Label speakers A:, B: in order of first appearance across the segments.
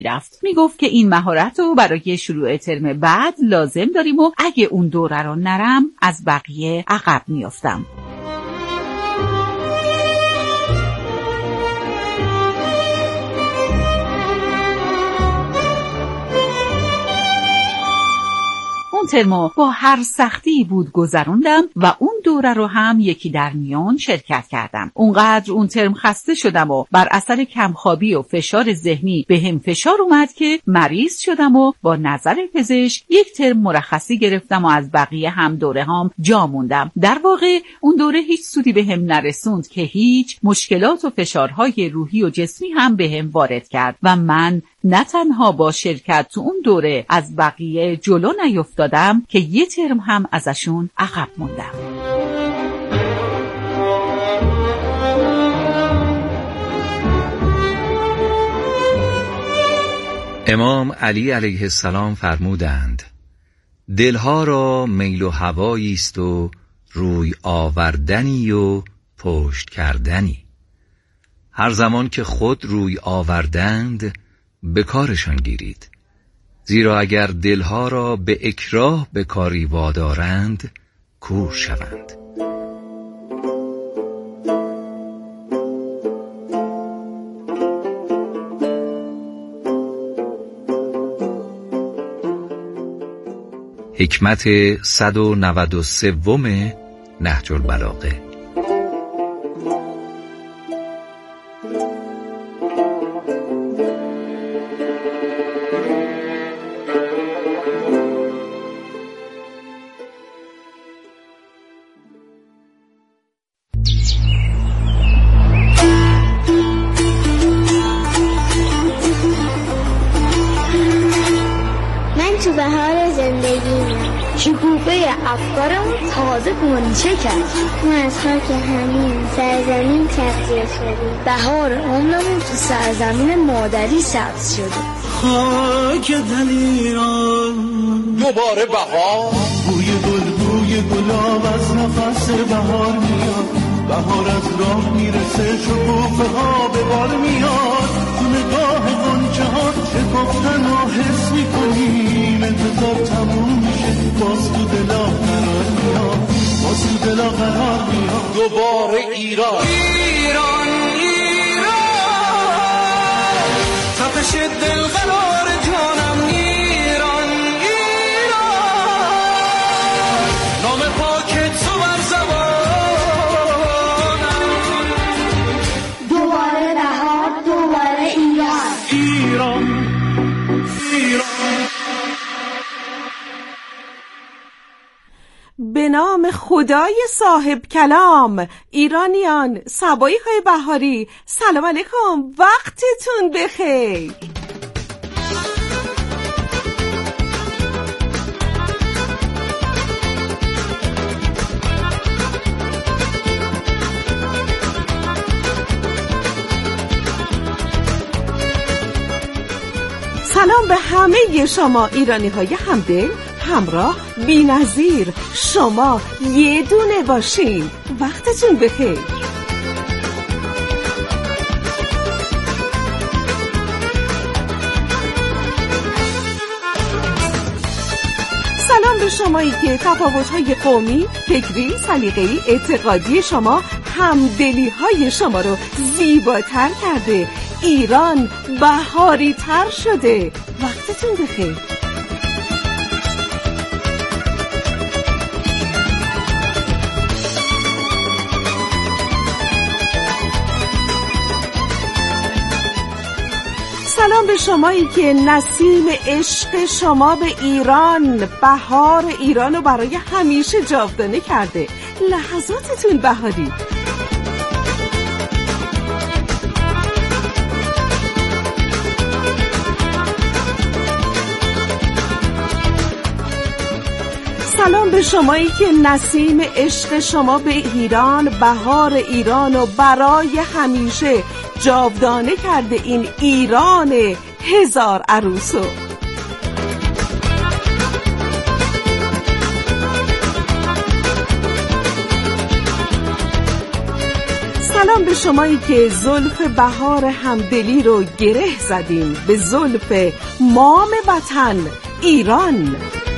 A: رفت. میگفت که این مهارت رو برای شروع ترم بعد لازم داریم و اگه اون دوره رو نرم از بقیه عقب میافتم. اون ترمو با هر سختی بود گذروندم و اون دوره رو هم یکی در میان شرکت کردم. اونقدر اون ترم خسته شدم و بر اثر کمخوابی و فشار ذهنی به هم فشار اومد که مریض شدم و با نظر پزشک یک ترم مرخصی گرفتم و از بقیه هم دوره هم جا موندم. در واقع اون دوره هیچ سودی به هم نرسوند که هیچ مشکلات و فشارهای روحی و جسمی هم به هم وارد کرد و من نه تنها با شرکت تو اون دوره از بقیه جلو نیفتادم که یه ترم هم ازشون عقب موندم.
B: امام علی علیه السلام فرمودند دلها را میل و هوایی است و روی آوردنی و پشت کردنی. هر زمان که خود روی آوردند به کارشان گیرید، زیرا اگر دلها را به اکراه به کاری وادارند کور شوند. حکمت 193 نهج البلاغه.
C: تو بهار زندگی شکوفه افکارمون تازه گنچه کرد. ما از خاک همین سرزمین تغذیه شدیم. بهار عمرمون تو سرزمین مادری سبز شده.
D: خاک دلیران دوباره بهار، بوی گلاب از نفس بهار میاد. بهار از راه میرسه، شکوفه ها به بار میاد. تو نگاه غنچه ها شکفتن و حس میکنیم. انتظار تموم میشه، باز تو دلا قرار میاد. باز تو دلا قرار میاد. دوباره ایران ایران ایران، تپش دل قرار جانم. ایران ایران، نام پاک تو بر زبان.
C: دوباره بهار، دوباره ایران.
D: ایران ایران.
E: به نام خدای صاحب کلام. ایرانیان، صبایی های بهاری، سلام علیکم، وقتتون بخیر. سلام به همه شما ایرانی های همدل، همراه، بی‌نظیر. شما یه دونه باشین. وقتتون بخیر. سلام به شمایی که تفاوت‌های قومی، فکری، سلیقه‌ای، اعتقادی شما همدلی‌های شما رو زیباتر کرده. ایران بهاری تر شده. وقتتون بخیر. سلام به شمایی که نسیم عشق شما به ایران، بهار ایران رو برای همیشه جاودانه کرده. لحظاتتون بهاری. سلام به شمایی که نسیم عشق شما به ایران، بهار ایران و برای همیشه جاودانه کرده. این ایران هزار عروسو. سلام سلام به شمایی که زلف بهار همدلی رو گره زدین به زلف مام وطن ایران.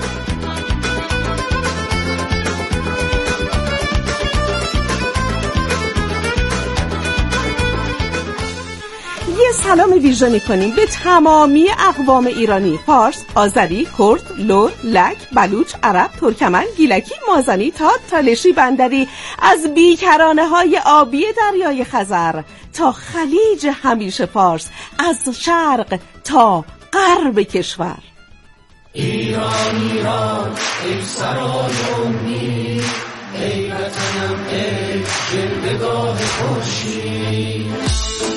E: سلام ویژه می‌کنیم به تمامی اقوام ایرانی، فارس، آذری، کرد، لر، لک، بلوچ، عرب، ترکمن، گیلکی، مازنی، تات، تالشی، بندری، از بیکرانه‌های آبی دریای خزر تا خلیج همیشه فارس، از شرق تا غرب کشور.
D: ایران ایران ای سرای امید، ای وطنم ای جلوه‌گاه خورشید.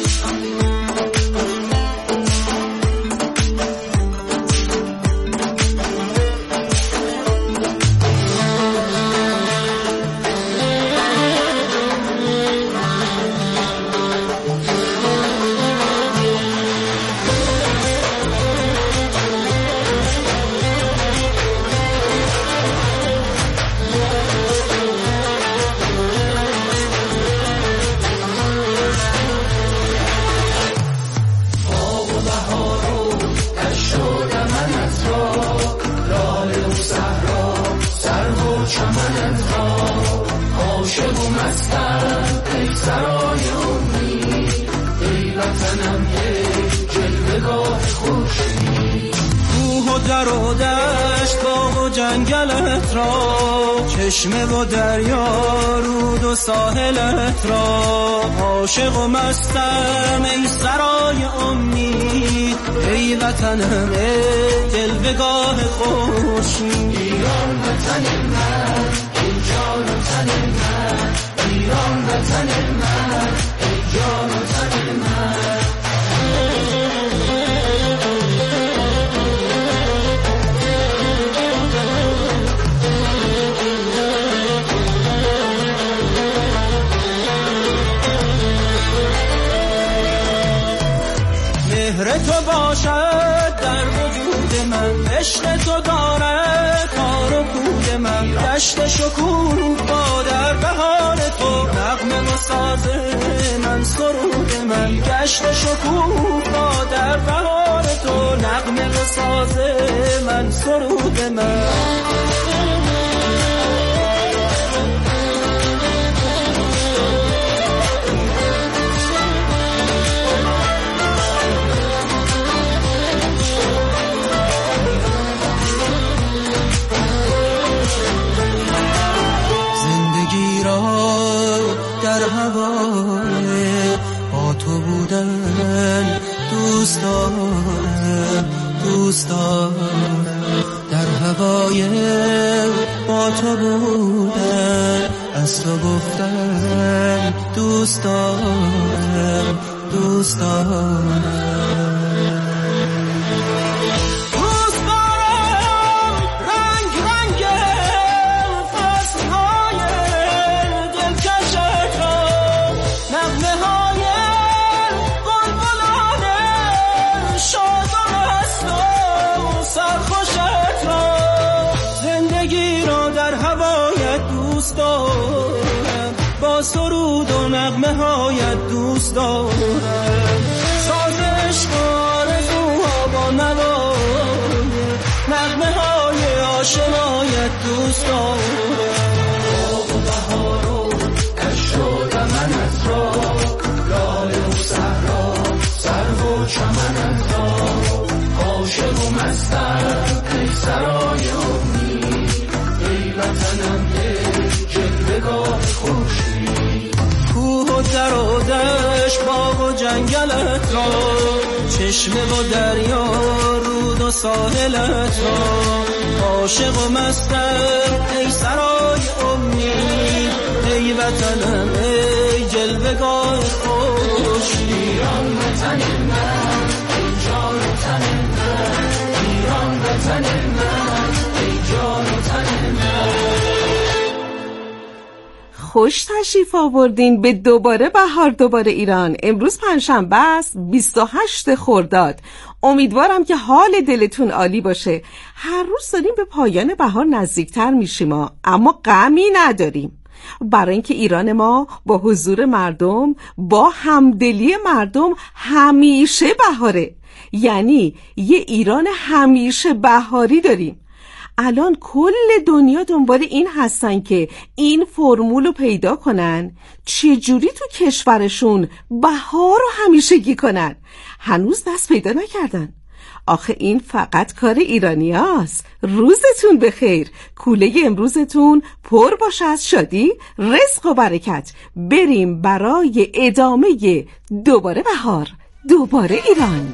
F: در و دشت باغ و جنگلت را، چشمه و دریا رود و ساحلت را، عاشق و مستم ای سرای امید، ای وطنم ای جلوه‌گاه خورشید. ایران وطن من ای جان و تن من، ایران وطن من ای جان و تن من. مهر تو باشد در وجود من، عشق تو دارد کار و پود من، دشت شکوه با در بهار تو، نغمه و ساز من سرود من، گشت شکوه با در بهار تو، نغمه و ساز من سرود من. در هوای با تو بودن دوست دارم، دوست دارم، در هوای با تو بودن از تو گفتن دوست دارم، دوست دارم. با سرود و نغمه هایت دوست دارم، ساز عشق و آرزوها با نوای نغمه های آشنایت دوست دارم. باغ و بهار و دشت و دمنت را، لاله و صحرا سرو و چمنت را، عاشق و مستم ای سرای امید، ای وطنم ای جلوه‌گاه خورشید. کوه و در و دشت باغ و جنگلت را، چشمه و دریا رود و ساحلت را، عاشق و مستم ای سرای امید، ای وطنم ای جلوه‌گاه خورشید. ایران وطن من ای جان و تن من، ایران وطن من ای جان و تن من.
E: خوش تشریف آوردین به دوباره بهار دوباره ایران. امروز پنجشنبه است 28 خرداد. امیدوارم که حال دلتون عالی باشه. هر روز داریم به پایان بهار نزدیکتر میشیم اما غمی نداریم. برای اینکه ایران ما با حضور مردم، با همدلی مردم همیشه بهاره. یعنی یه ایران همیشه بهاری داریم. الان کل دنیا دنبال این هستن که این فرمولو پیدا کنن چجوری تو کشورشون بهار رو همیشگی کنن. هنوز دست پیدا نکردن. آخه این فقط کار ایرانی هست. روزتون بخیر، کوله امروزتون پر باشه از شادی، رزق و برکت. بریم برای ادامه دوباره بهار، دوباره ایران.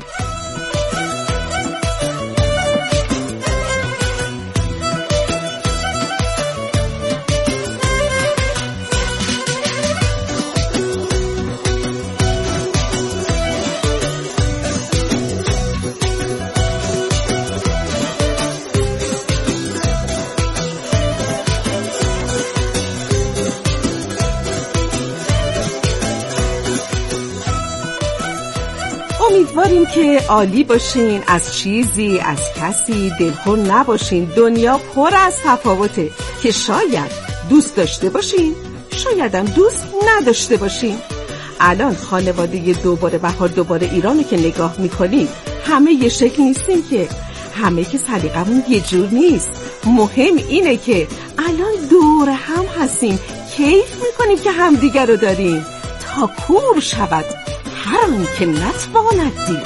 E: امیدواریم که عالی باشین، از چیزی، از کسی دلخور نباشین. دنیا پر از تفاوته که شاید دوست داشته باشین، شایدم دوست نداشته باشین. الان خانواده دوباره بهار دوباره ایرانو که نگاه میکنیم، همه یه شکل نیستیم که، همه که سلیقمون یه جور نیست. مهم اینه که الان دور هم هستیم، کیف میکنیم که همدیگر رو داریم تا کور شود هر آن که نتواند دید.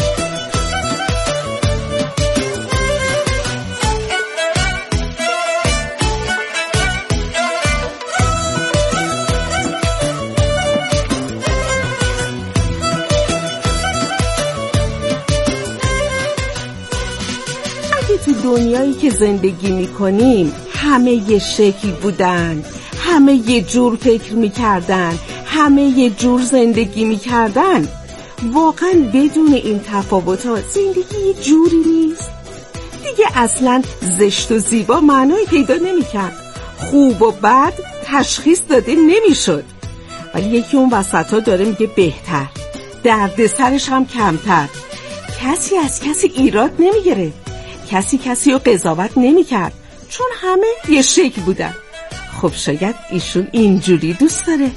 E: اگه تو دنیایی که زندگی میکنیم همه یه شکل بودن، همه یه جور فکر میکردن، همه یه جور زندگی میکردن، واقعا بدون این تفاوت‌ها زندگی یه جوری نیست دیگه. اصلا زشت و زیبا معنایی پیدا نمی‌کرد، خوب و بد تشخیص داده نمی‌شد. ولی یکی اون وسطا داره میگه بهتر، دردسرش هم کمتر. کسی از کسی ایراد نمیگرفت، کسی رو قضاوت نمی‌کرد، چون همه یه شکل بودن. خب شاید ایشون اینجوری دوست داره.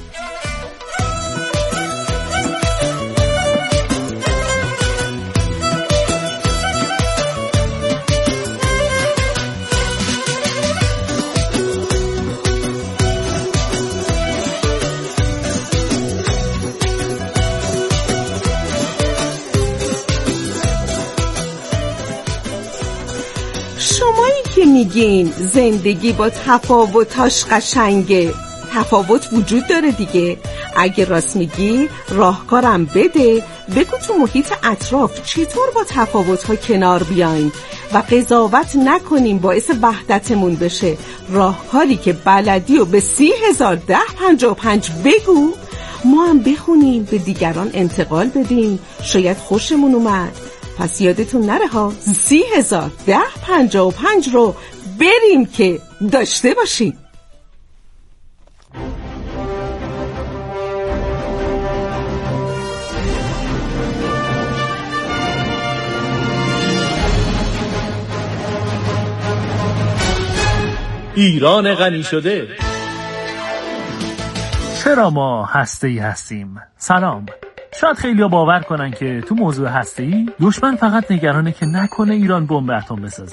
E: میگین زندگی با تفاوتاش قشنگه، تفاوت وجود داره دیگه. اگه راست میگی راهکارم بده، بگو تو محیط اطراف چطور با تفاوت‌ها کنار بیایم و قضاوت نکنیم باعث وحدتمون بشه. راهکاری که بلدی و به 30,1055 بگو، ما هم بخونیم، به دیگران انتقال بدیم، شاید خوشمون اومد. پس یادتون نره ها، 30,1055 رو بریم که داشته باشیم.
G: ایران غنی شده. چرا ما هسته‌ای هستیم؟ سلام. شاید خیلی‌ها باور کنن که تو موضوع هسته‌ای دشمن فقط نگرانه که نکنه ایران بمب اتم بسازه.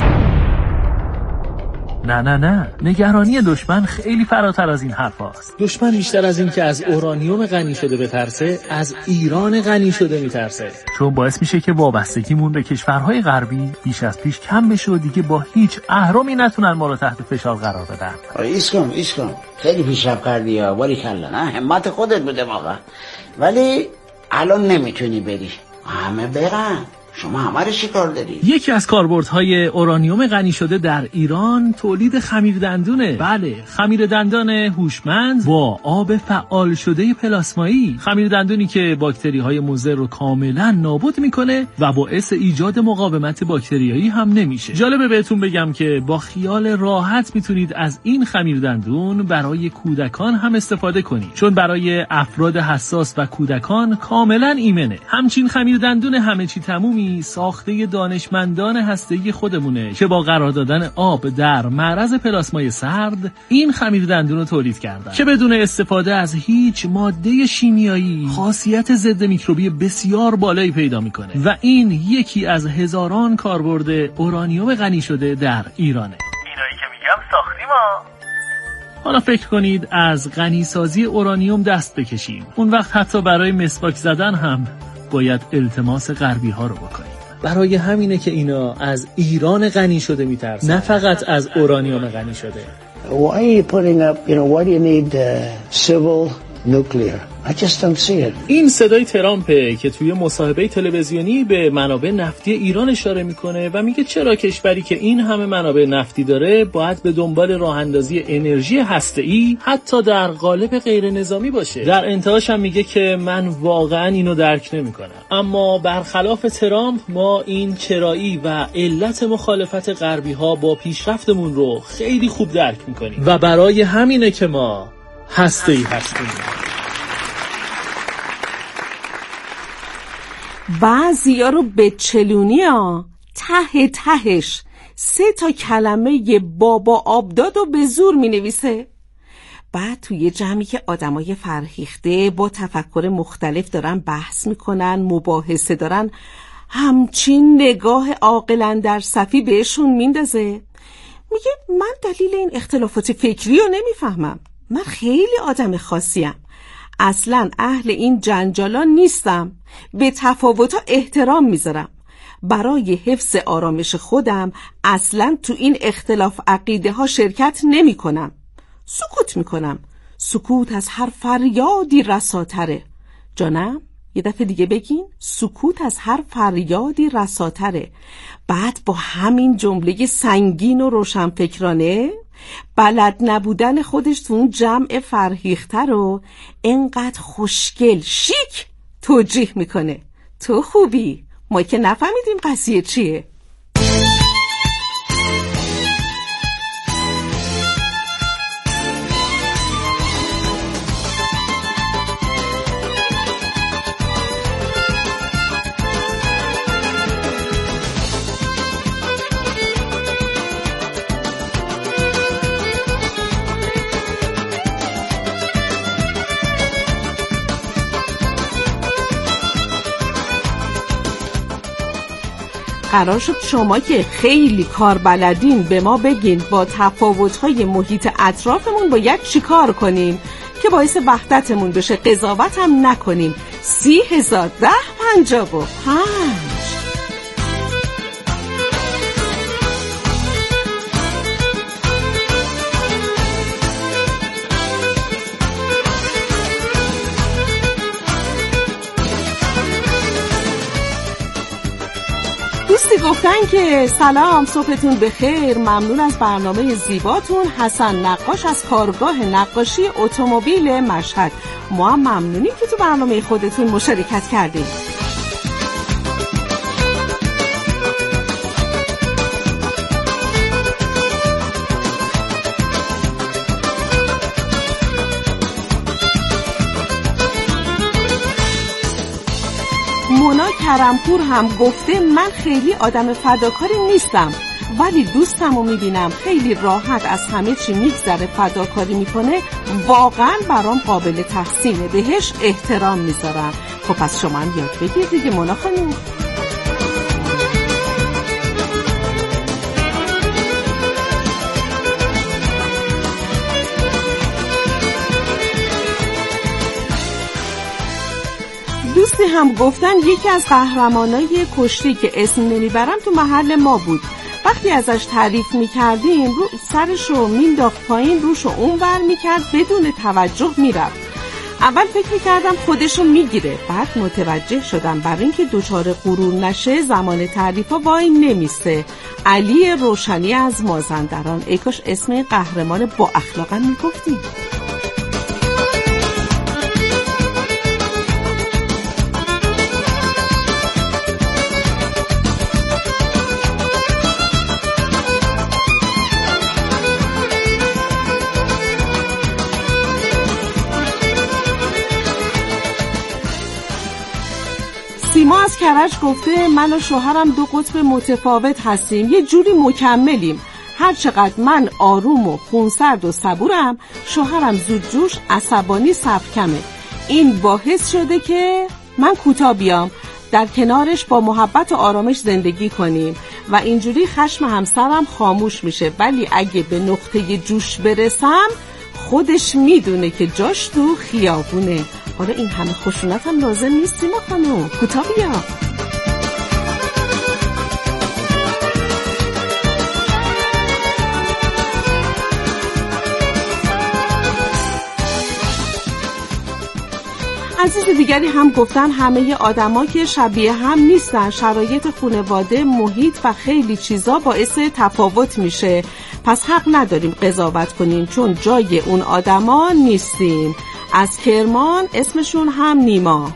G: نه، نگرانی دشمن خیلی فراتر از این حرف هاست. دشمن بیشتر از این که از اورانیوم غنی شده بترسه، از ایران غنی شده میترسه، چون باعث میشه که وابستگیمون به کشورهای غربی بیش از پیش کم بشه و دیگه با هیچ اهرمی نتونن ما رو تحت فشار قرار بدن.
H: ایس کن خیلی پیشرفت کردی ها، باریکلا. نه همت خودت بوده واقعا، ولی الان نمیتونی بری، همه برن، شما همه رو چیکار داری؟
G: یکی از کاربردهای اورانیوم غنی شده در ایران تولید خمیردندونه. بله، خمیردندان هوشمند با آب فعال شده پلاسمایی، خمیردندونی که باکتری‌های مضر رو کاملا نابود میکنه و باعث ایجاد مقاومت باکتریایی هم نمیشه. جالبه بهتون بگم که با خیال راحت میتونید از این خمیردندون برای کودکان هم استفاده کنید، چون برای افراد حساس و کودکان کاملا ایمنه. همچین خمیردندون همه چی تمومی ایرانی ساخته دانشمندان هسته‌ای خودمونه که با قرار دادن آب در معرض پلاسمای سرد این خمیردندون رو تولید کردن که بدون استفاده از هیچ ماده شیمیایی خاصیت ضد میکروبی بسیار بالایی پیدا میکنه و این یکی از هزاران کاربرد اورانیوم غنی شده در ایرانه.
I: اینایی که میگم ساختیم ها.
G: حالا فکر کنید از غنیسازی اورانیوم دست بکشیم. اون وقت حتی برای مسواک زدن هم باید التماس غربی ها رو بکنیم. برای همینه که اینا از ایران غنی شده میترسن، نه فقط از اورانیوم غنی شده.
J: Why are you putting up, why do you need civil nuclear? I just don't see it.
G: این صدای ترامپه که توی مصاحبه تلویزیونی به منابع نفتی ایران اشاره میکنه و میگه چرا کشوری که این همه منابع نفتی داره باید به دنبال راه اندازی انرژی هسته‌ای حتی در قالب غیر نظامی باشه. در انتهاش هم میگه که من واقعا اینو درک نمیکنم. اما برخلاف ترامپ ما این چرایی و علت مخالفت غربی ها با پیشرفتمون رو خیلی خوب درک میکنیم و برای همینه که ما هسته‌ای هستیم.
E: بعضیا رو به چلونی ها ته تهش 3 کلمه بابا آبداد و به زور می نویسه. بعد توی جمعی که آدمای فرهیخته با تفکر مختلف دارن بحث میکنن، مباحثه دارن، همچین نگاه عاقل در صفی بهشون میندازه. میگه من دلیل این اختلافات فکری رو نمیفهمم. من خیلی آدم خاصیم. اصلا اهل این جنجالا نیستم. به تفاوت‌ها احترام میذارم. برای حفظ آرامش خودم اصلا تو این اختلاف عقیده ها شرکت نمی کنم. سکوت میکنم. سکوت از هر فریادی رساتره. جانم؟ یه دفعه دیگه بگین. سکوت از هر فریادی رساتره. بعد با همین جمله سنگین و روشنفکرانه بلد نبودن خودش تو اون جمع فرهیخته رو انقدر خوشگل شیک توجیه میکنه. تو خوبی، ما که نفهمیدیم قضیه چیه. قرار شد شما که خیلی کار بلدین به ما بگین با تفاوت‌های محیط اطرافمون باید چی کار کنیم که باعث وحدتمون بشه، قضاوت هم نکنیم. 30,1055 دوستی گفتن که سلام، صبحتون بخیر، ممنون از برنامه زیباتون. حسن نقاش از کارگاه نقاشی اتومبیل مشهد. ما هم ممنونیم که تو برنامه خودتون مشارکت کردیم. مونا کرمپور هم گفته من خیلی آدم فداکاری نیستم، ولی دوستمو میبینم خیلی راحت از همه چی میگذره، فداکاری میکنه، واقعا برام قابل تحسینه، بهش احترام میذارم. خب پس شما هم یاد بگیر دیگه مونا خانم. دوستی هم گفتن یکی از قهرمانای کشتی که اسم نمیبرم تو محل ما بود. وقتی ازش تعریف میکردیم رو سرشو مینداخت پایین، روشو اونور میکرد، بدون توجه میرفت. اول فکر میکردم خودشو میگیره، بعد متوجه شدم برای اینکه دچار غرور نشه زمان تعریفا وای نمیسته. علی روشنی از مازندران. ای کاش اسم قهرمان با اخلاقم میگفتیم. کرج گفته من و شوهرم دو قطب متفاوت هستیم، یه جوری مکملیم. هر چقدر من آروم و خونسرد و صبورم، شوهرم زودجوش، عصبانی، صبر کمه. این باعث شده که من کوتاه بیام، در کنارش با محبت و آرامش زندگی کنیم و اینجوری خشم همسرم خاموش میشه. ولی اگه به نقطه جوش برسم خودش میدونه که جاش تو خیابونه. حالا این همه خشونت هم لازم نیستی ما خانم، کوتاه بیا. عزیز دیگری هم گفتن همه آدما که شبیه هم نیستن، شرایط خانواده، محیط و خیلی چیزا باعث تفاوت میشه، پس حق نداریم قضاوت کنیم چون جای اون آدما نیستیم. از کرمان، اسمشون هم نیما.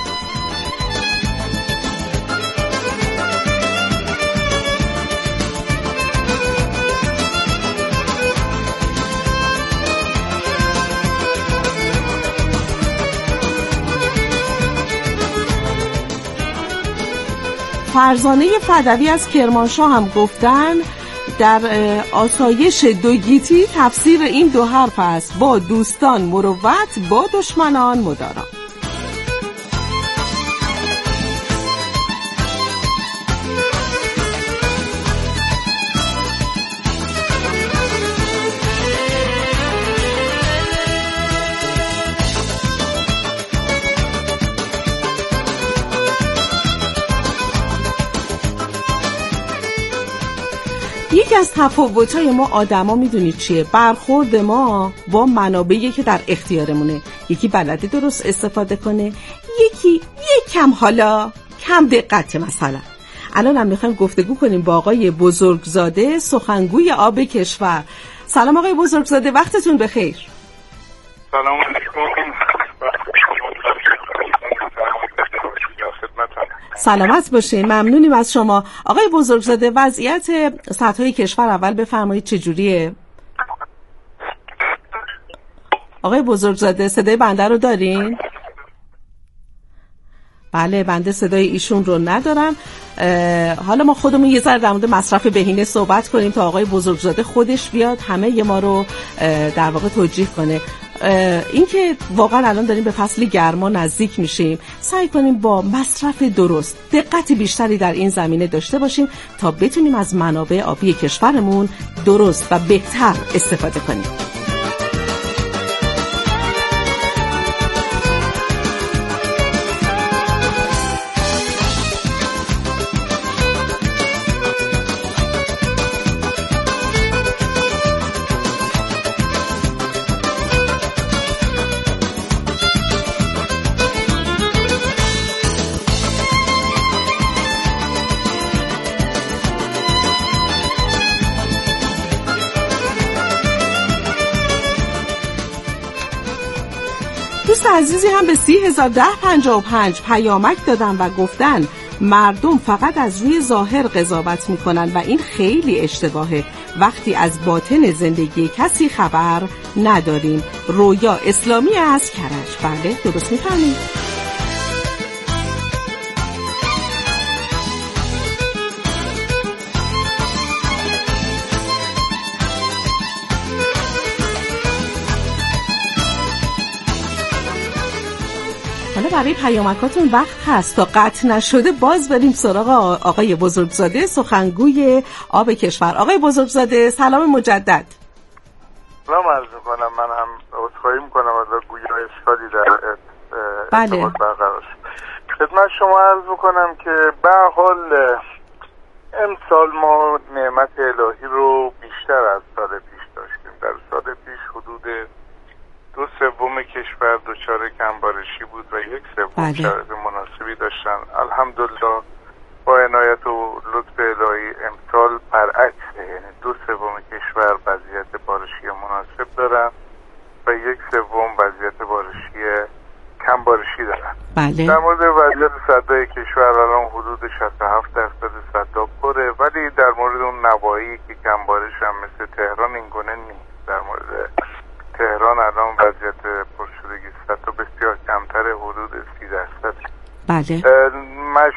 E: فرزانه فدوی از کرمانشاه هم گفتن در آسایش دوگیتی تفسیر این دو حرف است: با دوستان مروت، با دشمنان مدارا. یکی از تفاوت‌های ما آدما میدونید چیه؟ برخورد ما با منابعی که در اختیارمونه. یکی بلده درست استفاده کنه، یکی کم حالا کم دقت. مثلا الان هم میخوایم گفتگو کنیم با آقای بزرگزاده، سخنگوی آب کشور. سلام آقای بزرگزاده، وقتتون بخیر.
K: سلام علیکم.
E: سلامت باشین، ممنونیم از شما. آقای بزرگزاده، وضعیت سطح کشور اول بفرمایید چجوریه؟ آقای بزرگزاده صدای بنده رو دارین؟ بله، بنده صدای ایشون رو ندارم. حالا ما خودمون یه ذره در مورد مصرف بهینه صحبت کنیم تا آقای بزرگزاده خودش بیاد همه ما رو در واقع توجیه کنه. این که واقعا الان داریم به فصل گرما نزدیک میشیم، سعی کنیم با مصرف درست دقت بیشتری در این زمینه داشته باشیم تا بتونیم از منابع آبی کشورمون درست و بهتر استفاده کنیم. دوست عزیزی هم به 301055 پیامک دادن و گفتن مردم فقط از روی ظاهر قضاوت میکنن و این خیلی اشتباهه وقتی از باطن زندگی کسی خبر نداریم. رویا اسلامی از کرج. بله درست میفهمید. حالا برای پیامکاتون وقت هست تا قطع نشده باز بریم سراغ آقای بزرگزاده، سخنگوی آب کشور. آقای بزرگزاده سلام مجدد.
K: سلام عرض میکنم. من هم عذرخواهی میکنم از گویای اشکالی در ارتباط برقرار شد. خدمت شما عرض میکنم که به هر حال امسال ما نعمت الهی رو بیشتر از سال پیش داشتیم. در سال پیش حدود 2/3 کشور دچار کمبارشی بود و 1/3 شرایط مناسبی داشتن. الحمدلله با عنایت و لطف الهی امسال برعکسه، یعنی 2/3 کشور وضعیت بارشی مناسب دارن و 1/3 وضعیت بارشی کمبارشی دارن.
E: بله.
K: در مورد وضعیت سدهای کشور الان حدود 67% سدها پره، ولی در مورد اون نواحی که کمبارش هم مثل تهران این گونه نیست. در مورد تهران الان وضعیت پرشدگی سطح بسیار کمتر، حدود 30%.
E: بله.
K: مشهد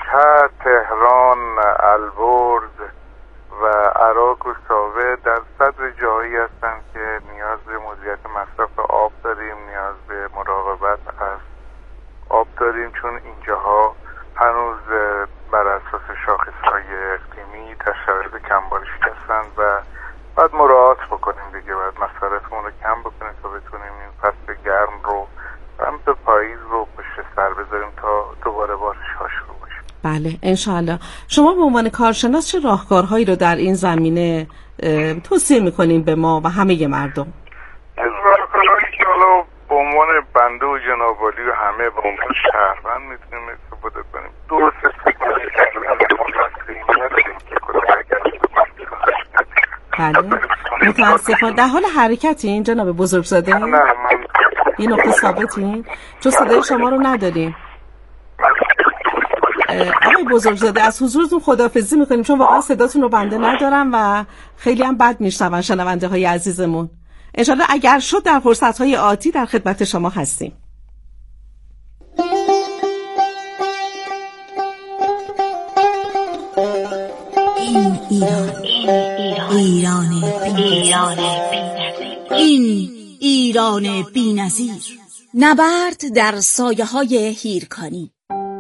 K: مشهد، تهران، البرز و عراق و ساوه در صدر جاهایی هستند که نیاز به مدیریت مصرف آب داریم، نیاز به مراقبت از آب داریم، چون اینجاها هنوز بر اساس شاخصهای اقلیمی در شرایط کمبارشی هستند و باید مراعات بکنیم دیگه، باید مصرفمون رو کم بکنیم تا بتونیم این فصل گرم رو هم به پاییز رو پشت سر بذاریم تا دوباره بارش ها شروع بشه.
E: بله انشاءالله. شما به عنوان کارشناس چه راهکارهایی رو در این زمینه توصیه میکنیم به ما و همه مردم؟
K: از راهکارهایی که حالا به عنوان بنده و جنابعالی و همه به عنوان شهروند میتونیم استفاده کنیم. درست استفاده
E: بله متاسفانه در حال حرکتین جناب بزرگزاده؟
K: نه من
E: یه نقطه ثابتین؟ چون صدای شما رو نداریم. آقای بزرگزاده از حضورتون خداحافظی میکنیم چون واقعا صداتون رو بنده ندارم و خیلی هم بد میشنون شنونده های عزیزمون. انشالله اگر شد در فرصت های آتی در خدمت شما هستیم.
L: این ایران بی‌نظیر، نبرد در سایه های هیرکانی.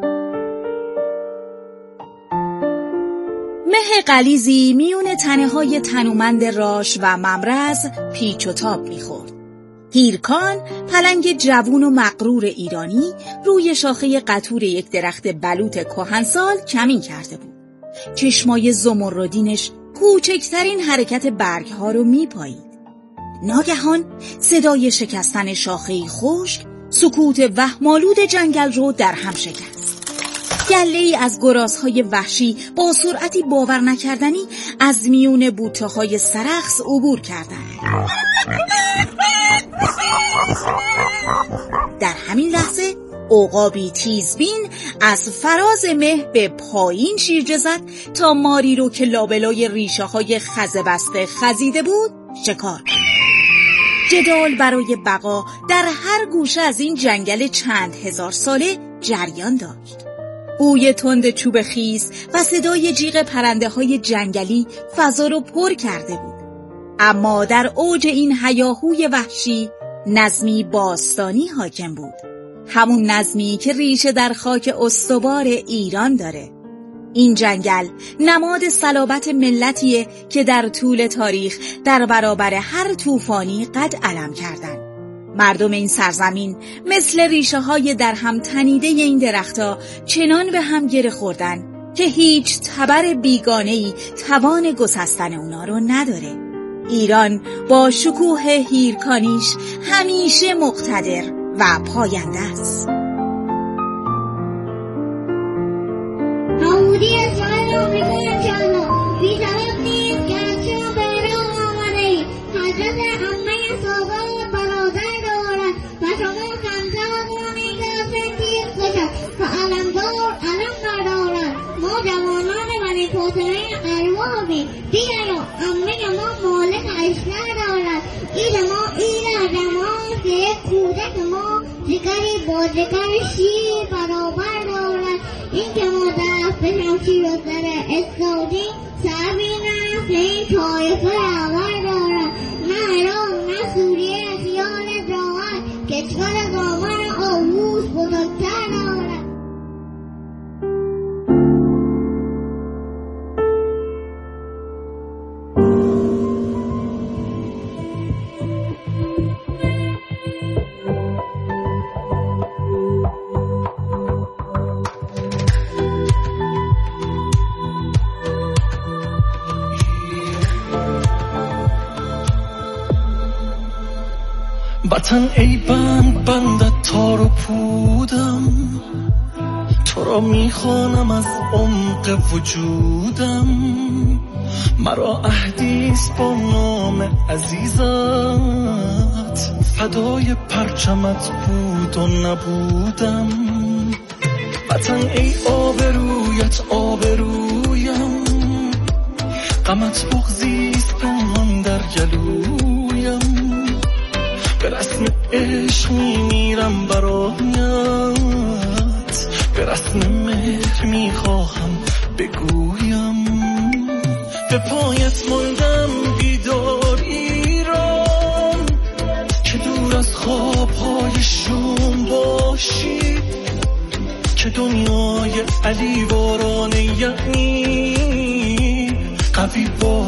L: مه غلیظی میون تنه های تنومند راش و ممرز پیچ و تاب میخورد. هیرکان، پلنگ جوون و مغرور ایرانی، روی شاخه قطور یک درخت بلوط کهنسال کمین کرده بود. چشمای زمردینش کوچکترین حرکت برگها رو میپایید. ناگهان صدای شکستن شاخه‌ای خشک سکوت وهم‌آلود جنگل رو در هم شکست. گله‌ای از گرازهای وحشی با سرعتی باور نکردنی از میون بوته‌های سرخس عبور کردند. در همین لحظه عقابی تیزبین از فراز مه به پایین شیرجه زد تا ماری رو که لابلای ریشه های خزه بسته خزیده بود شکار. جدال برای بقا در هر گوشه از این جنگل چند هزار ساله جریان داشت. بوی تند چوب خیس و صدای جیغ پرنده های جنگلی فضا رو پر کرده بود. اما در اوج این هیاهوی وحشی نظمی باستانی حاکم بود. همون نظمی که ریشه در خاک استوار ایران داره. این جنگل نماد صلابت ملتیه که در طول تاریخ در برابر هر طوفانی قد علم کردن. مردم این سرزمین مثل ریشه های در هم تنیده این درختها چنان به هم گره خوردن که هیچ تبر بیگانه‌ای توان گسستن اونا رو نداره. ایران با شکوه هیرکانیش همیشه مقتدر و پاینده است.
C: نمودی اسرائیل رو میکنم شما بی سبب نیست که از شما بیرون آمده اید. حضرت عمه ساقا برادر دارد و شما خمسه کنید که تیر کشد و علمدار علم بردارد. ما جوانان بنی فاطمه ارواحی دیگر عمه ما مالک اشتر دارد. اید ما اید جماعت که یک کودک ما جگری با جگر شیر برابر دارد. این که ما دست به شمشیر و سر استادیم سبی نست این طایفه عبر دارد. نه عراق نه سوریه خیال راحت کشور دامن آووس بزرگتر دارد.
F: وطن ای بندت تار و پودم، تو را میخوانم از عمق وجودم. مرا عهدیست با نام عزیزت، فدای پرچمت بود و نبودم. وطن ای آبرویت آبرویم، غمت بغضیست پنهان در گلویم. به رسم عشق میمیرم برایت،
D: به رسم مهر میخواهم بگویم به پایت ماندم بیدار ایران که دور از خوابهای شوم باشی که دنیای علی بارانه یعنی قوی با